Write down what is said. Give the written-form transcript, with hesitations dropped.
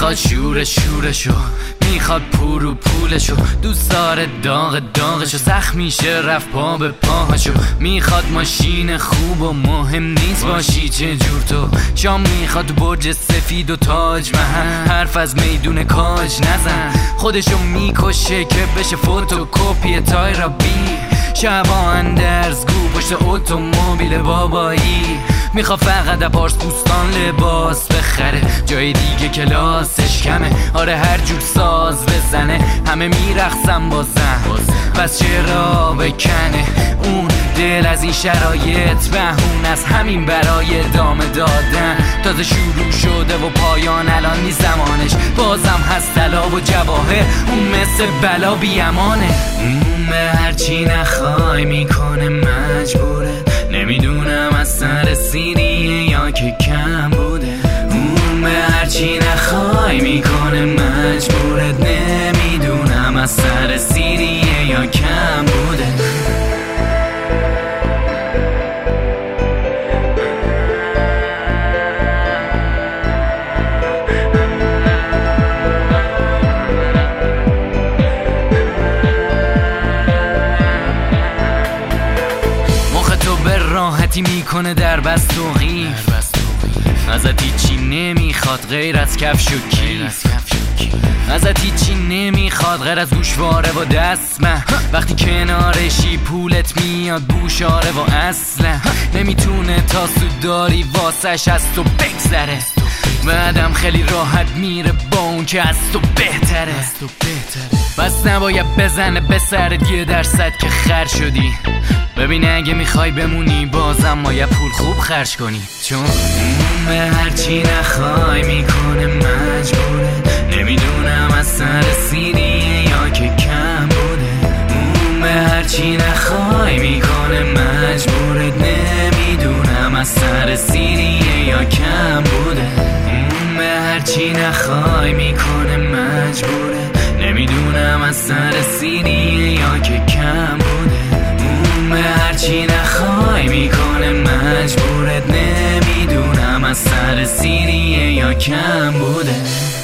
میخواد شورشو میخواد پورو پولشو، دوست داره داغشو، سخت میشه رفت پا به پاهاشو. میخواد ماشین خوب و مهم نیست باشی چه جور تو. شام میخواد برج سفید و تاج محل، حرف از میدون کاج نزن. خودشو میکشه که بشه فوتوکوپی تایرا بی. شبا اندرزگو پشت اتومبیل بابایی. میخوا فقط پارس بوستان لباس بخره، جای دیگه کلاسش کمه. آره هر جور ساز بزنه، همه میرقصن با زن. بس چرا بکنه اون دل از این شرایط بهون از همین برای ادامه دادن. تازه شروع شده و پایان الان نیست زمانش، بازم هست طلا و جواهر، اون مثل بلا بیامانه. اون به هرچی نخوای میکنه مجبوره، نمیدونم از سر سیریه یا که کم بوده. اون به هرچی نخوای میکنه مجبورت، نمیدونم از سر سیریه یا کم بوده. راحتی میکنه در بست و غیف، ازت هیچی نمیخواد غیر از کفش و کیف. ازت هیچی نمیخواد غیر از گوشواره و دستمه. وقتی کنارشی پولت میاد بوشاره و اصلا نمیتونه تا سود داری واسش از تو بگذره. بعدم خیلی راحت میره با اون که از تو بهتره. بس نباید بزنه به سرت 1% که خر شدی. ببین اگه میخوای بمونی بازم باید پول خوب خرج کنی، چون اون به هرچی نخوای میکنه مجبوره. نمیدونم از سر سیریه یا که کم بوده. اون به هرچی نخوای میکنه مجبوره، نمیدونم از سر سیریه یا کم بوده. اون به هرچی نخوای میکنه مجبوره، نمیدونم از سر سیریه یا که کم بوده. به هرچی نخوای میکنه مجبورت، نمیدونم از سر سیریه یا کم بوده.